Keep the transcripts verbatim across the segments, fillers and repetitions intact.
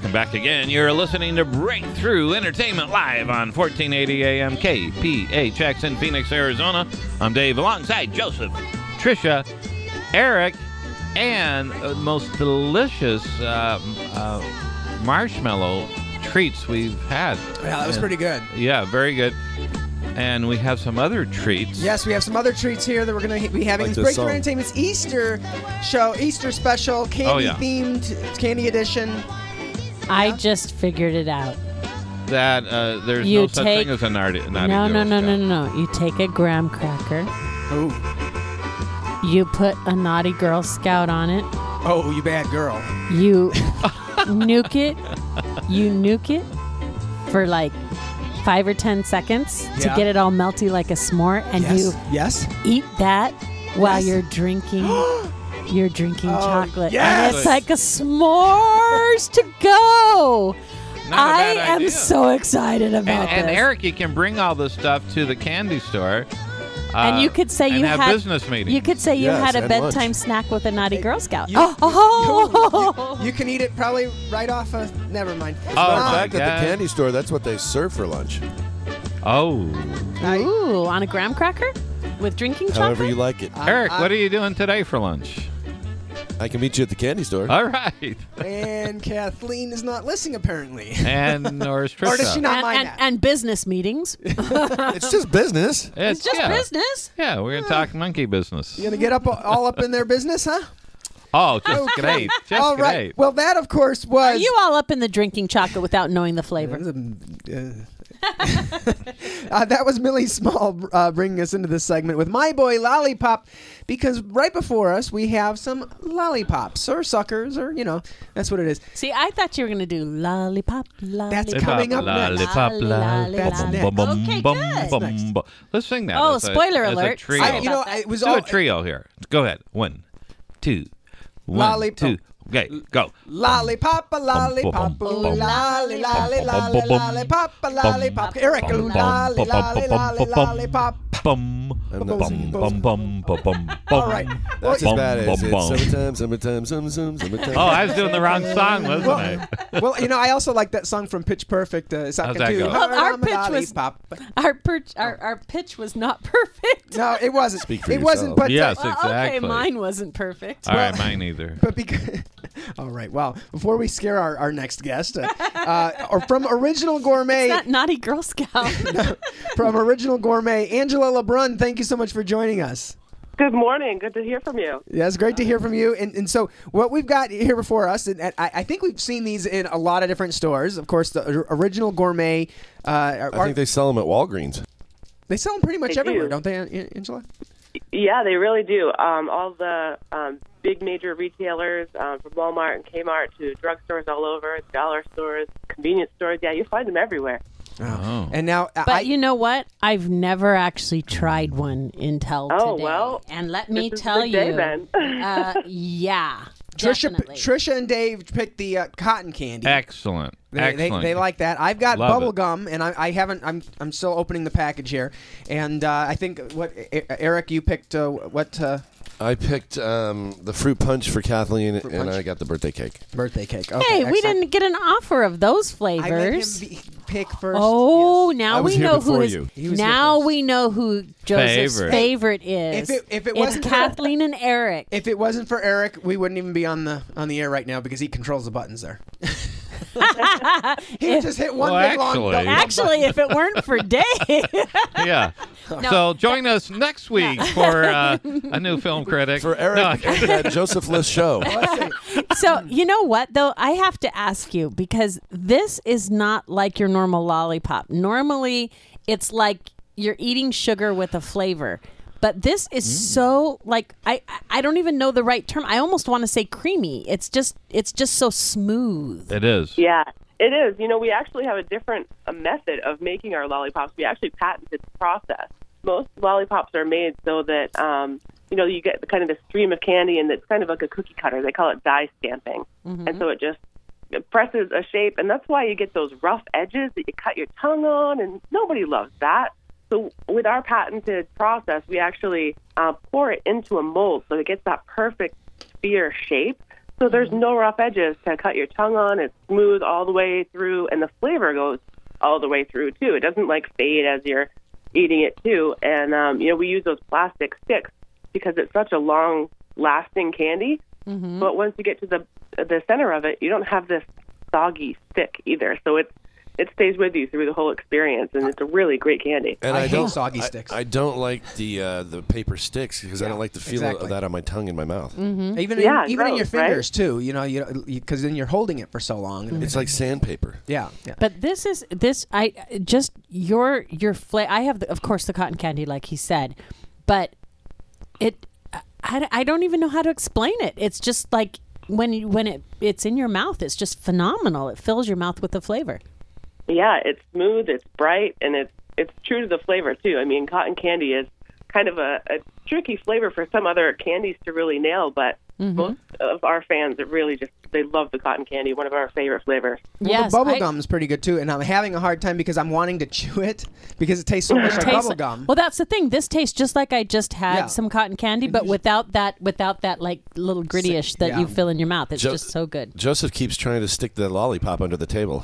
welcome back again. You're listening to Breakthrough Entertainment Live on fourteen eighty A M K P H X in Phoenix, Arizona. I'm Dave alongside Joseph, Trisha, Eric, and uh, most delicious uh, uh, marshmallow treats we've had. Yeah, that was pretty good. Yeah, very good. And we have some other treats. Yes, we have some other treats here that we're going to be having. Like It's this Breakthrough song. Entertainment's Easter show, Easter special, candy-themed, Oh, yeah. candy edition. I just figured it out. That uh, there's You no such take- thing as a naughty, naughty No, no, Girl no, no, Scout. no, no. You take a graham cracker. Oh, You put a naughty Girl Scout on it. oh, you bad girl. You nuke it. You nuke it for like five or ten seconds to Yeah. get it all melty like a s'more, and Yes, you yes. eat that while Yes. you're drinking. You're drinking Oh, chocolate, yes. and it's like a s'mores to go. Not a I bad am idea. so excited about And, and this. Eric, you can bring all this stuff to the candy store. Uh, And you could say and you have had business meetings. You could say you Yes, had a and bedtime lunch. snack with a naughty Girl Scout. You- oh, oh, You, you can eat it probably right off of. Never mind. Oh, In my fact, at God. the candy store, that's what they serve for lunch. Oh, I- Ooh, on a graham cracker with drinking chocolate. However you like it. Eric, I- what are you doing today for lunch? I can meet you at the candy store. All right. And Kathleen is not listening, apparently. And or is Trisha? Or does she not and, mind and, that? and business meetings. It's just business. It's, It's just yeah. business. Yeah, we're gonna talk monkey business. You gonna get up all up in their business, huh? Oh, just great, just all right. great. Well, that of course Are was. you all up in the drinking chocolate without knowing the flavor? uh, that was Millie Small uh, bringing us into this segment with My Boy Lollipop, because right before us we have some lollipops or suckers, or you know, that's what it is. See, I thought you were going to do lollipop, lollipop. That's coming up next. Lollipop, Lolly, lollipop, That's bum, next. bum, bum, Okay, bum, good. bum, Next. bum. Let's sing that. Oh, as a- spoiler as a alert. trio. I, you know, about that. it was Do all a trio here. Go ahead. One, two, one, Lolli- two. Okay, go. lollipop, a lollipop, bum, ooh, bum, lolly, lolly, bum, lolly, bum, bum, lollipop, a bum, lollipop. Eric, bum, ooh, bum, lolly, bum, lolly, bum, lolly, bum, bum, lollipop. Bum, I'm bum, not singing. bum, bum, bum, bum, bum. All right. Well, That's as Bum, bad as bum, it's bum. summertime, summertime, zum, zum, summertime. Oh, I was doing the wrong song, wasn't I? well, you know, I also like that song from Pitch Perfect. Uh, How's that go? Well, our pitch was- lollipop. Our, perch, our our pitch was not perfect. No, it wasn't. Speak for it wasn't. yourself. But uh, Yes, Well, exactly. Okay, mine wasn't perfect. All right, mine either. But because, all right, well, before we scare our, our next guest, uh, uh, or from Original Gourmet, That naughty Girl Scout. from Original Gourmet, Angela LeBrun, thank you so much for joining us. Good morning. Good to hear from you. Yeah, it's great to hear from you. And, and so what we've got here before us, and, and I, I think we've seen these in a lot of different stores. Of course, the or- Original Gourmet, uh, are, I think they sell them at Walgreens. they sell them pretty much They everywhere, do. don't they, An- Angela? Yeah, they really do. Um, all the um, big major retailers, um, from Walmart and Kmart to drugstores all over, dollar stores, convenience stores. Yeah, you find them everywhere. Oh. And now, uh, But I, you know what? I've never actually tried one until Oh, today. well, and let me this is tell the day you, then. uh, yeah, Trisha, definitely. Trisha and Dave picked the uh, cotton candy. Excellent. They, they, Excellent. they like that. I've got Love bubble it. gum, and I, I haven't. I'm I'm still opening the package here, and uh, I think what E- Eric, you picked uh, what uh, I picked um, the fruit punch for Kathleen, Fruit and punch. I got the birthday cake. birthday cake. Okay, hey, we excellent. didn't get an offer of those I let him flavors. be, pick first. Oh, yes. now I was we here know who before his, you. He was here now first. we know who Joseph's Favorite. favorite, is. If it- if it it's wasn't for- Kathleen and Eric. If it wasn't for Eric, we wouldn't even be on the on the air right now because he controls the buttons there. he would just hit one Well, big long actually- button. Actually, if it weren't for Dave, Yeah. So join us next week for uh, a new film critic. For Eric No, and that Joseph List show. Let's see. so you know what though? I have to ask you because this is not like your normal lollipop. Normally, it's like you're eating sugar with a flavor. But this is so like I I don't even know the right term. I almost want to say creamy. It's just it's just so smooth. It is. Yeah, it is. You know, we actually have a different uh, method of making our lollipops. We actually patented the process. Most lollipops are made so that, um, you know, you get kind of this stream of candy, and it's kind of like a cookie cutter. They call it die stamping. And so it just it presses a shape, and that's why you get those rough edges that you cut your tongue on, and nobody loves that. So with our patented process, we actually uh, pour it into a mold so it gets that perfect sphere shape. So there's no rough edges to cut your tongue on. It's smooth all the way through, and the flavor goes all the way through, too. It doesn't, like, fade as you're eating it, too. And, um, you know, we use those plastic sticks because it's such a long-lasting candy. Mm-hmm. But once you get to the the center of it, you don't have this soggy stick either. So it's it stays with you through the whole experience, and it's a really great candy. And I I, hate don't soggy I- sticks. I, don't like the uh, the paper sticks because I Yeah, don't like the feel exactly. of that on my tongue in my mouth. Even in, Yeah, even in your gross, right? fingers too, you know, you because then you're holding it for so long. It's like sandpaper. yeah, yeah. But this is this I just your your flavor. I have the, of course the cotton candy like he said, but it I, I don't even know how to explain it. It's just like when you, when it it's in your mouth, it's just phenomenal. It fills your mouth with the flavor. Yeah, it's smooth, it's bright, and it's it's true to the flavor, too. I mean, cotton candy is kind of a, a tricky flavor for some other candies to really nail, but Mm-hmm. most of our fans, it really just, they love the cotton candy, one of our favorite flavors. Well, Yes, the bubble I- gum's pretty good too, and I'm having a hard time because I'm wanting to chew it because it tastes so much like tastes bubble like- gum. Well, that's the thing. This tastes just like I just had Yeah. some cotton candy, but without that without that like little gritty-ish that yeah. you feel in your mouth. It's Jo- just so good. Joseph keeps trying to stick the lollipop under the table.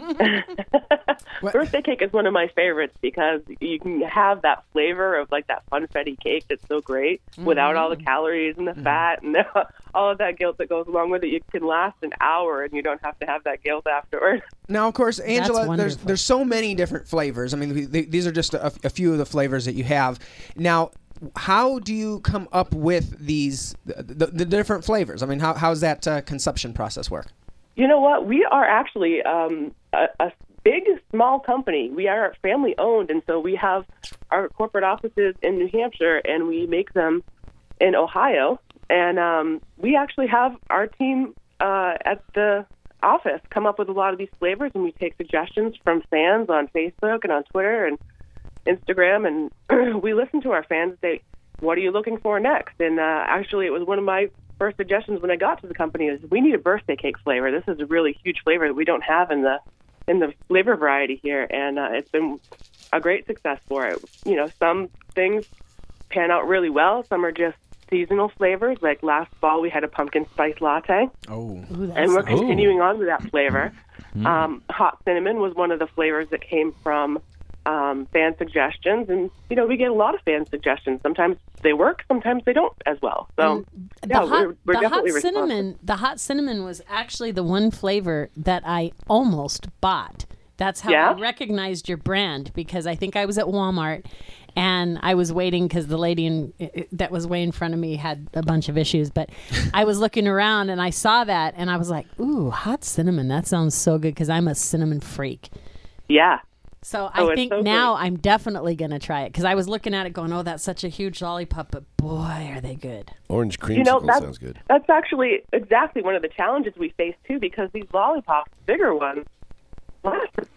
What- Birthday cake is one of my favorites because you can have that flavor of like that funfetti cake that's so great without all the calories and the fat and all of that guilt that goes along with it. You can last an hour and you don't have to have that guilt afterwards. Now, of course, Angela, there's wonderful. there's so many different flavors. I mean, th- th- these are just a, a few of the flavors that you have. Now, how do you come up with these the, the, the different flavors? I mean, how how's that uh, conception process work? You know what? We are actually um, a, a big, small company. We are family owned, and so we have our corporate offices in New Hampshire, and we make them in Ohio. And um, we actually have our team uh, at the office come up with a lot of these flavors, and we take suggestions from fans on Facebook and on Twitter and Instagram, and we listen to our fans and say, what are you looking for next? And uh, actually, it was one of my first suggestions when I got to the company is we need a birthday cake flavor. This is a really huge flavor that we don't have in the in the flavor variety here, and uh, it's been a great success for it. You know, some things pan out really well. Some are just seasonal flavors. Like last fall, we had a pumpkin spice latte, Oh, and we're continuing on with that flavor. Um, hot cinnamon was one of the flavors that came from um, fan suggestions, and you know we get a lot of fan suggestions. Sometimes they work, sometimes they don't as well. So The yeah, hot, we're, we're the definitely hot responsive. cinnamon. The hot cinnamon was actually the one flavor that I almost bought. That's how Yeah? I recognized your brand because I think I was at Walmart and I was waiting because the lady in, that was way in front of me had a bunch of issues. But I was looking around and I saw that and I was like, "Ooh, hot cinnamon! That sounds so good." Because I'm a cinnamon freak. Yeah. So Oh, I it's think so now great. I'm definitely going to try it because I was looking at it going, oh, that's such a huge lollipop, but boy, are they good. Orange creamsicle You know, that's, sounds good. that's actually exactly one of the challenges we face, too, because these lollipops, bigger ones, last an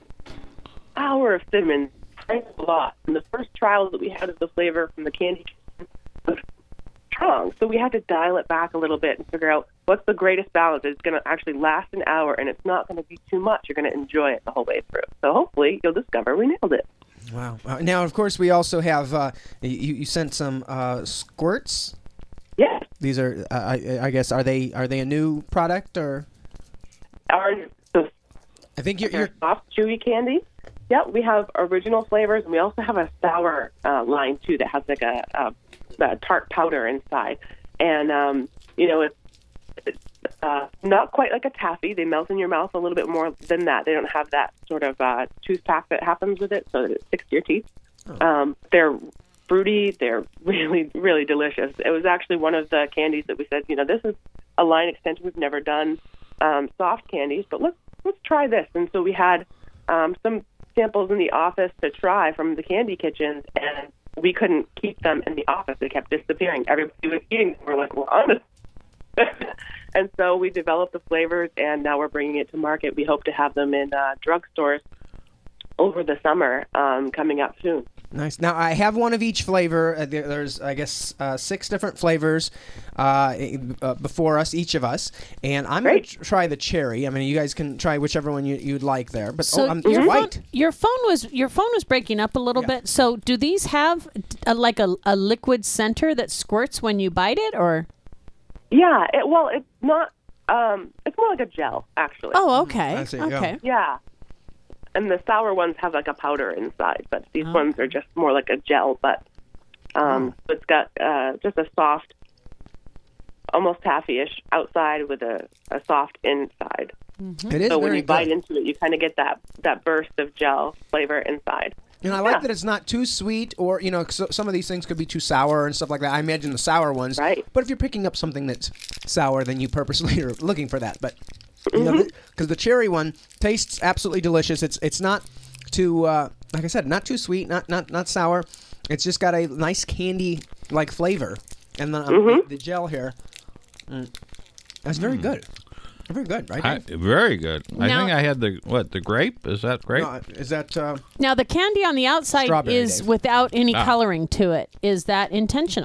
hour of cinnamon, thanks a lot. And the first trials that we had of the flavor from the candy was strong. So we had to dial it back a little bit and figure out what's the greatest balance. It's going to actually last an hour, and it's not going to be too much. You're going to enjoy it the whole way through. So hopefully you'll discover we nailed it. wow. Uh, now, of course, we also have uh, you, you sent some uh, squirts. Yes. These are, uh, I, I guess, are they are they a new product or? Our, so I think you're. They're you're soft, chewy candy. Yep, we have original flavors, and we also have a sour uh, line too that has like a, a, a tart powder inside. And um, you know, it's, it's uh, not quite like a taffy. They melt in your mouth a little bit more than that. They don't have that sort of uh, tooth pack that happens with it, so that it sticks to your teeth. Um, they're fruity. They're really, really delicious. It was actually one of the candies that we said, you know, this is a line extension. We've never done um, soft candies, but let's let's try this. And so we had um, some samples in the office to try from the candy kitchens, and we couldn't keep them in the office. They kept disappearing. Everybody was eating them. We're like, we're on it. And so we developed the flavors, and now we're bringing it to market. We hope to have them in uh, drugstores over the summer, um, coming up soon. Nice. Now I have one of each flavor. Uh, there, there's, I guess, uh, six different flavors uh, uh, before us, each of us, and I'm going Great. to tr- try the cherry. I mean, you guys can try whichever one you, you'd like there. But So oh, um, it's your white. phone, your phone was your phone was breaking up a little Yeah. bit. So do these have a, like a, a liquid center that squirts when you bite it, or? Yeah, it, well, it's not Um, it's more like a gel, actually. Oh, okay. I see, yeah. Okay. Yeah. And the sour ones have like a powder inside, but these Oh. ones are just more like a gel. But um, Oh. it's got uh, just a soft, almost taffy-ish outside with a, a soft inside. It is So when very you bite good. into it, you kind of get that, that burst of gel flavor inside. And I like Yeah. that it's not too sweet, or you know, 'cause some of these things could be too sour and stuff like that. I imagine the sour ones. Right. But if you're picking up something that's sour, then you purposely are looking for that. But you know, because the cherry one tastes absolutely delicious. It's it's not too, uh, like I said, not too sweet, not not not sour. It's just got a nice candy like flavor, and then um, the, the gel here. Mm, that's very good. Very good, right? I, Dave? very good. I Now- think I had the what the grape. Is that grape? No, is that? Uh, Now the candy on the outside Strawberry, is Dave. without any Ah. coloring to it. Is that intentional?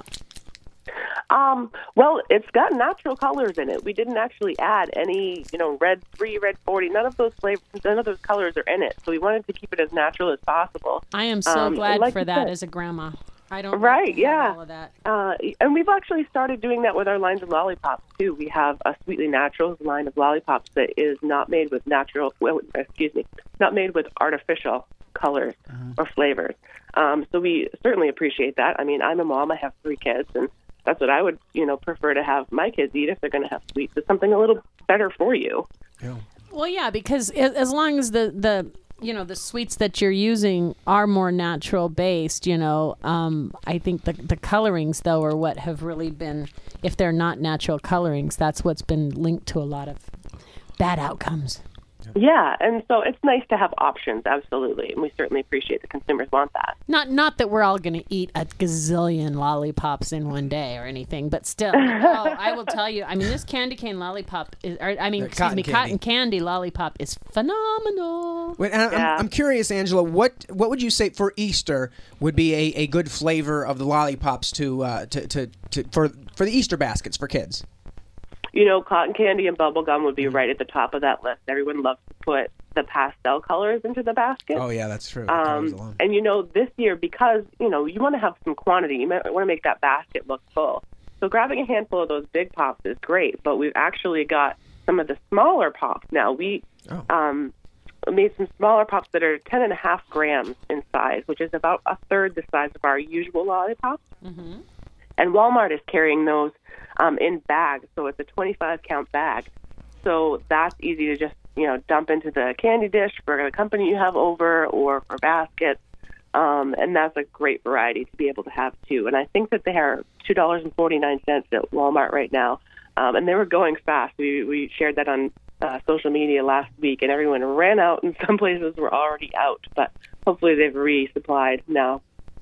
Um, well, it's got natural colors in it. We didn't actually add any, you know, red three, red forty. None of those flavors, none of those colors are in it. So we wanted to keep it as natural as possible. I am so Um, glad like for you that said. as a grandma. I don't Right, like to have yeah. all of that. Uh, and we've actually started doing that with our lines of lollipops too. We have a Sweetly Naturals line of lollipops that is not made with natural, well, excuse me, not made with artificial colors or flavors. Um, so we certainly appreciate that. I mean, I'm a mom. I have three kids, and that's what I would, you know, prefer to have my kids eat if they're going to have sweets. It's something a little better for you. Well, yeah, because a- as long as the, the you know the sweets that you're using are more natural based, you know, um, I think the the colorings though are what have really been, if they're not natural colorings, that's what's been linked to a lot of bad outcomes. Yeah, and so it's nice to have options, absolutely, and we certainly appreciate the consumers want that. Not not that we're all going to eat a gazillion lollipops in one day or anything, but still, oh, I will tell you. I mean, this candy cane lollipop is, or, I mean, Uh, excuse cotton me, candy. cotton candy lollipop is phenomenal. Wait, and I- Yeah. I'm, I'm curious, Angela. What what would you say for Easter would be a, a good flavor of the lollipops to uh, to, to, to for for the Easter baskets for kids? You know, cotton candy and bubble gum would be right at the top of that list. Everyone loves to put the pastel colors into the basket. Oh yeah, that's true. That goes Um, along. and you know, this year, because you know you want to have some quantity, you might want to make that basket look full. So grabbing a handful of those big pops is great, but we've actually got some of the smaller pops now. We Oh. um, made some smaller pops that are ten and a half grams in size, which is about a third the size of our usual lollipops. Mm-hmm. And Walmart is carrying those um, in bags, so it's a twenty-five count bag. So that's easy to just, you know, dump into the candy dish for the company you have over or for baskets. Um, and that's a great variety to be able to have, too. And I think that they are two dollars and forty-nine cents at Walmart right now. Um, and they were going fast. We, we shared that on uh, social media last week, and everyone ran out, and some places were already out. But hopefully they've resupplied now.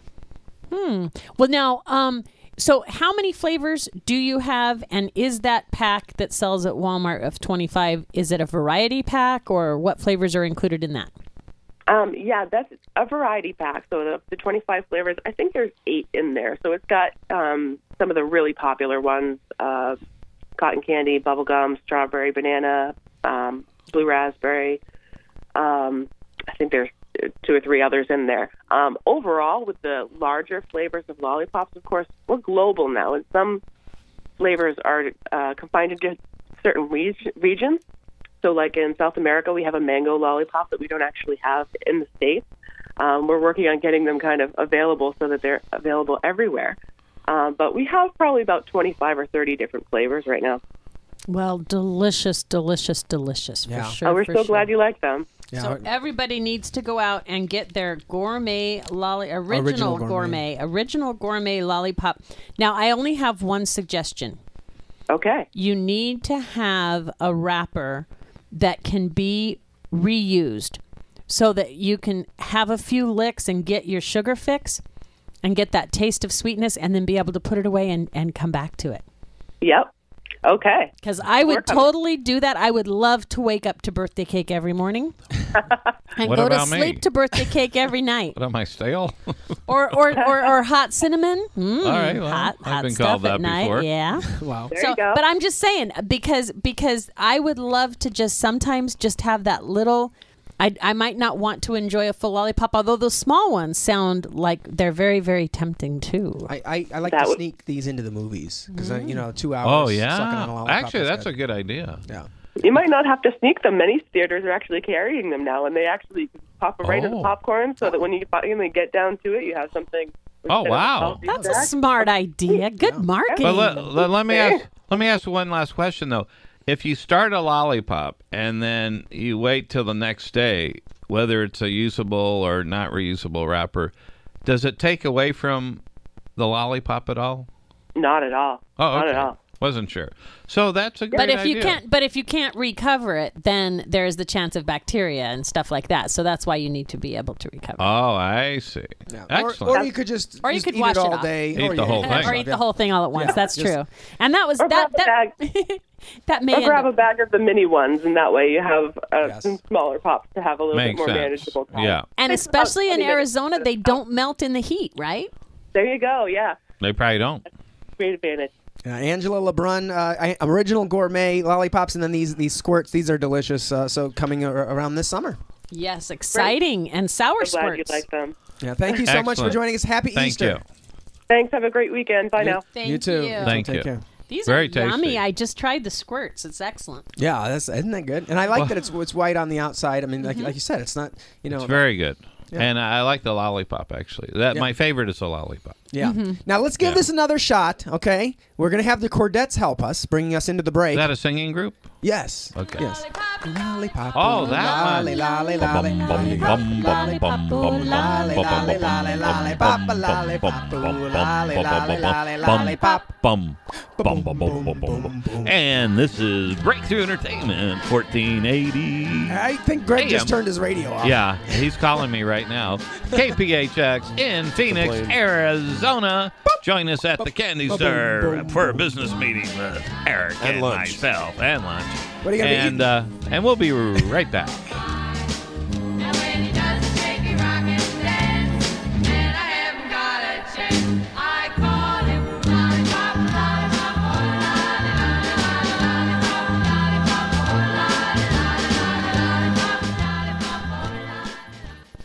Hmm. Well, now, um, so how many flavors do you have, and is that pack that sells at Walmart of twenty-five, is it a variety pack, or what flavors are included in that? Um, yeah, that's a variety pack. So the, the twenty-five flavors, I think there's eight in there. So it's got um, some of the really popular ones, uh, cotton candy, bubblegum, strawberry, banana, um, blue raspberry. Um, I think there's two or three others in there. Um, overall, with the larger flavors of lollipops, of course, we're global now, and some flavors are uh, confined to just certain reg- regions. So like in South America, we have a mango lollipop that we don't actually have in the States. Um, we're working on getting them kind of available so that they're available everywhere. Um, but we have probably about twenty-five or thirty different flavors right now. Well, delicious, delicious, delicious, Yeah. for sure. Oh, we're for so sure. glad you like them. Yeah, So everybody needs to go out and get their gourmet lolly, original, Original gourmet. gourmet. original gourmet lollipop. Now, I only have one suggestion. Okay. You need to have a wrapper that can be reused so that you can have a few licks and get your sugar fix and get that taste of sweetness and then be able to put it away and, and come back to it. Yep. Okay. Because I would Work on it. totally do that. I would love to wake up to birthday cake every morning and What go to about me? sleep to birthday cake every night. What am I stale? Or or, or, or hot cinnamon. Mm, All right, well, hot, I've hot been stuff called at that night. before. Yeah. wow. There so, you go. but I'm just saying because because I would love to just sometimes just have that little I, I might not want to enjoy a full lollipop, although those small ones sound like they're very, very tempting too. I, I, I like That to would- sneak these into the movies because you know two Oh hours. yeah. sucking on a lollipop, Actually, that's a good. good idea. Yeah. You might not have to sneak them. Many theaters are actually carrying them now, and they actually pop them right in the Oh. popcorn, so that when you finally get down to it, you have something. Oh, instead of wow. salty That's a snack. smart idea. Good marketing. But let, let, let me ask let me ask one last question though. If you start a lollipop and then you wait till the next day, whether it's a usable or not reusable wrapper, does it take away from the lollipop at all? Not at all. Oh, okay. Not at all. Wasn't sure. So that's a great But if you idea. can't, but if you can't recover it, then there is the chance of bacteria and stuff like that. So that's why you need to be able to recover. Oh, I see. Yeah. Or, Excellent. or you could just, Or you just could eat wash it it all off. day. Eat or the you- whole Or thing. eat the whole thing all at once. Yeah, That's just- true. And that was Or that. grab a That, that may Or end grab up- a bag of the mini ones, and that way you have uh, Yes. some smaller pops to have a little Makes bit more sense. manageable time. Yeah. and Takes about especially in twenty minutes Arizona, to they pop. don't melt in the heat, right? There you go. Yeah, They probably don't. great advantage. Uh, Angela LeBrun, uh, I- original gourmet lollipops, and then these these squirts. These are delicious. Uh, so coming ar- around this summer. Yes, exciting and sour I'm glad you squirts. like them. Yeah. Thank you so much for Excellent. joining us. Happy Thank Easter. you. Thanks. Have a great weekend. Bye now. Thank you too. you. Thank Take you. care. These Very are yummy. tasty. I just tried the squirts. It's excellent. Yeah, that's isn't that good? And I like that it's it's white on the outside. I mean, like, like you said, it's not you know. It's very good. Yeah. And I like the lollipop actually. That Yeah. my favorite is the lollipop. Yeah. Now let's give Yeah. this another shot. Okay, we're gonna have the Cordettes help us, bringing us into the break. Is that a singing group? yes. Okay. Yes. Lollipop. Oh, that lolly, one. lolly, lolly, Bum, bum, bum, bum, bum, bum, lolly, lolly, lolly, lollipop, lollipop, lolly, lolly, lolly, lollipop. Bum, bum, bum, bum, bum, bum, bum. And this is Breakthrough Entertainment, fourteen eighty. I think Greg A M. just turned his radio off. Yeah, he's calling me right now. K P H X in Phoenix, Complain. Arizona. Join us at the Candy Boom, Store boom, for a boom. business meeting with Eric And and, lunch. myself and lunch. What are you gonna be and eating? uh, and we'll be right back.